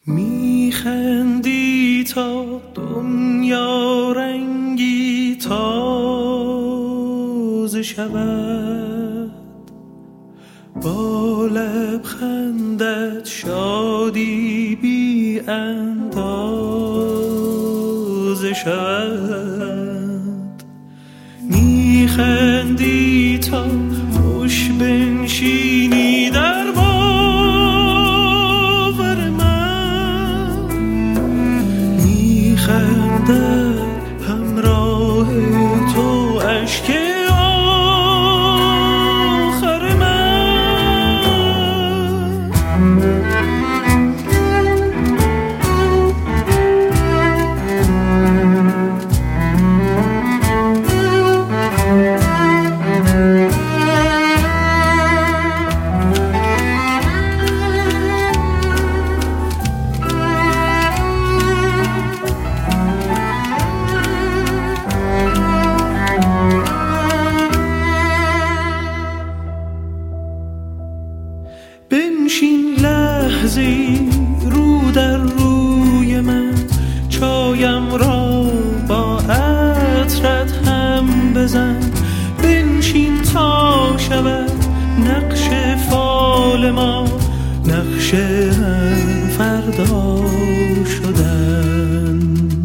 میخندی تا دنیا رنگی تازه شود، با لبخندت شادی بی اندازه شود. میخندی تا خوش بنشینی در باور من، میخندد همراه تو اشک آخر من. بنشین لحظی رو در روی من، چایم را با عطرت هم بزن. بنشین تا شود نقش فال ما، نقش هم فردا شدن.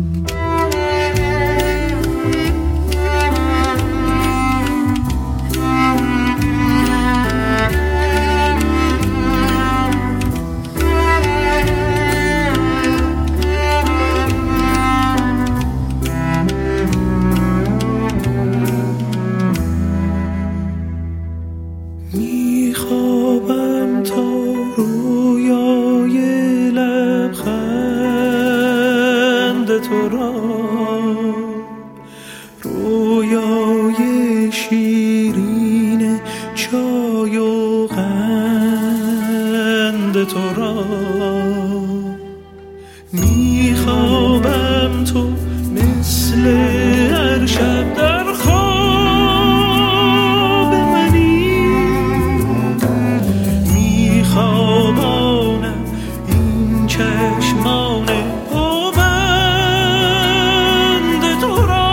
میخوابم تا رویای لبخند تو را، رویای شیرین چای و قند تو را. میخوابم تو مثل هر شب در خواب منی، میخوابانم این چشمان پابند تو را.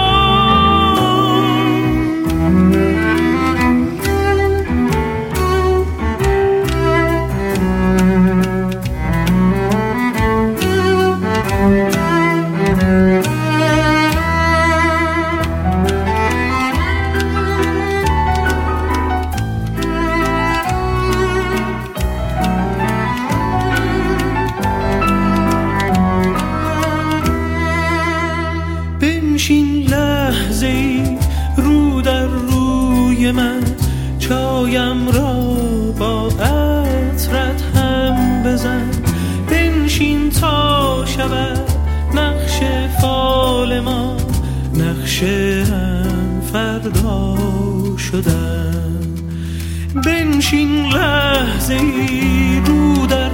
بنشین لحظه‌ای رو در روی من، چایم را با عطرت هم بزن. بنشین تا شود نقش فال ما، نقش هم فردا شدن. بنشین لحظه‌ای رو در